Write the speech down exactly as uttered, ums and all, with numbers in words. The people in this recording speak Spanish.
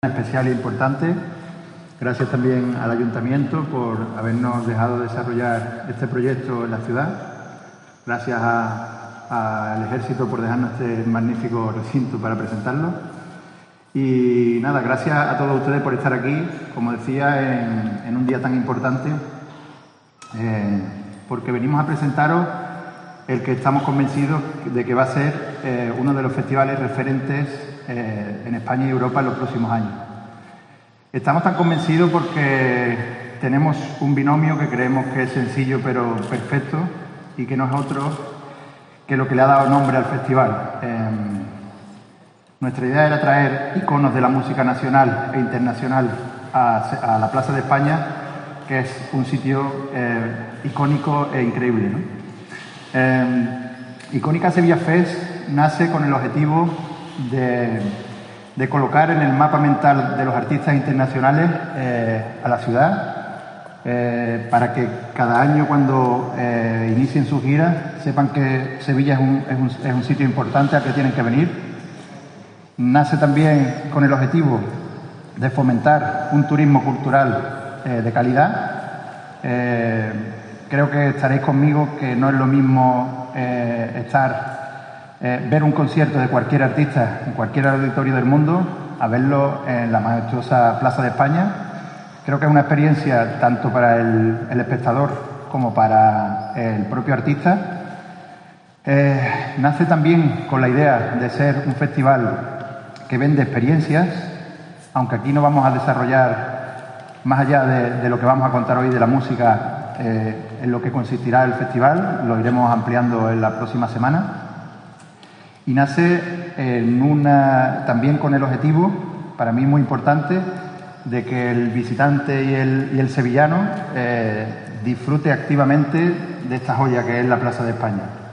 Especial e importante. Gracias también al Ayuntamiento por habernos dejado desarrollar este proyecto en la ciudad. Gracias al Ejército por dejarnos este magnífico recinto para presentarlo. Y nada, gracias a todos ustedes por estar aquí, como decía, en, en un día tan importante, eh, porque venimos a presentaros el que estamos convencidos de que va a ser eh, uno de los festivales referentes eh, en España y Europa en los próximos años. Estamos tan convencidos porque tenemos un binomio que creemos que es sencillo pero perfecto y que no es otro que lo que le ha dado nombre al festival. Eh, nuestra idea era traer iconos de la música nacional e internacional a, a la Plaza de España, que es un sitio eh, icónico e increíble, ¿no? Eh, Icónica Sevilla Fest nace con el objetivo de, de colocar en el mapa mental de los artistas internacionales eh, a la ciudad, eh, para que cada año cuando eh, inicien sus giras sepan que Sevilla es un, es, un, es un sitio importante al que tienen que venir. Nace también con el objetivo de fomentar un turismo cultural eh, de calidad. Eh, creo que estaréis conmigo que no es lo mismo eh, estar, eh, ver un concierto de cualquier artista en cualquier auditorio del mundo a verlo en la majestuosa Plaza de España. Creo que es una experiencia tanto para el, el espectador como para el propio artista. Eh, nace también con la idea de ser un festival que vende experiencias, aunque aquí no vamos a desarrollar más allá de, de lo que vamos a contar hoy de la música, eh, en lo que consistirá el festival, lo iremos ampliando en la próxima semana. Y nace en una, también con el objetivo, para mí muy importante, de que el visitante y el, y el sevillano eh, disfrute activamente de esta joya que es la Plaza de España.